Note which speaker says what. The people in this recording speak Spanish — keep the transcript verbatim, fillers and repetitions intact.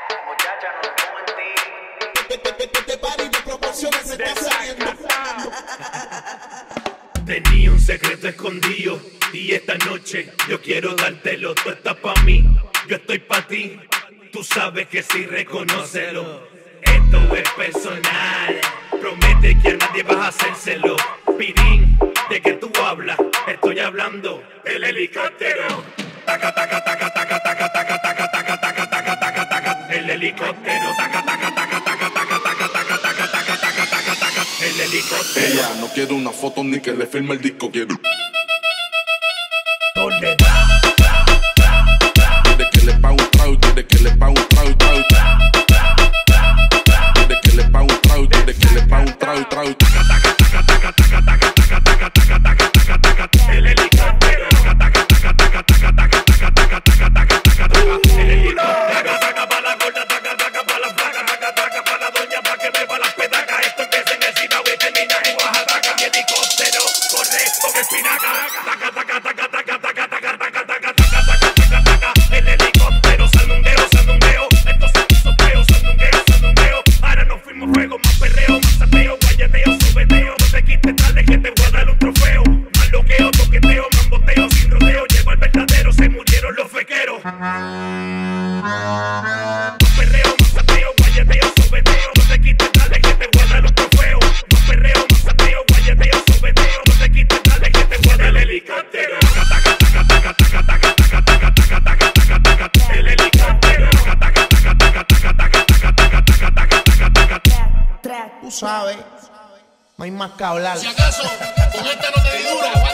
Speaker 1: Muchacha, no pongo en ti.
Speaker 2: Este party de proporciones se está saliendo.
Speaker 3: Tenía un secreto escondido y esta noche yo quiero dártelo. Tú estás pa' mí, yo estoy pa' ti. Tú sabes que sí, reconócelo. Esto es personal. Promete que a nadie vas a hacérselo. Pirín, ¿de qué tú hablas? Estoy hablando del helicóptero. Taca, taca, taca, taca, taca, taca, taca, taca, taca, taca, taca, taca. El helicóptero. Taca, taca, taca, taca, taca, taca, taca, taca, taca, taca, taca, taca. El helicóptero.
Speaker 4: Ella no quiere una foto ni que le firme el disco, quiere.
Speaker 3: ¿Dónde
Speaker 4: Quiere que le pague un trago, quiere que le pague un trago, trago. Quiere que le pague un trago, quiere que le pague un trago, trago.
Speaker 3: El helicóptero. El helicóptero. Taca pa' la gorda, taca, taca pa' la flaca, taca, taca pa' la doña pa' que beba las pedacas. Esto empieza en el Cibao y termina en Oaxaca. Mi helicóptero corre con espinaca. Taca, taca, taca, taca, taca, taca, taca, taca, taca, taca, taca. El helicóptero, sandungueo, sandungueo. Esto se puso feo, sandungueo, sandungueo. Ahora nos fuimos fuego, más perreo, más sapeo, guayeteo, subeteo. No te quites, dale que te voy a dar un trofeo. Más loqueo, toqueteo, mamboteo, sin rodeo. Llegó el verdadero, se murieron los fequeros. Más perreo, más sapeo, guayeteo, subeteo. No te quites, dale que te voy a dar un trofeo. Más perreo, más sapeo, guayeteo, subeteo. No te quites, dale que te voy a dar el helicóptero. Taca, taca, taca, taca, taca, taca, taca, taca, taca, taca, taca. El helicóptero. Taca, taca, taca, taca, taca, taca, taca, taca, taca, taca, taca, taca.
Speaker 2: Tú sabes, no hay más que hablar.
Speaker 5: Si acaso, con esta no te di dura.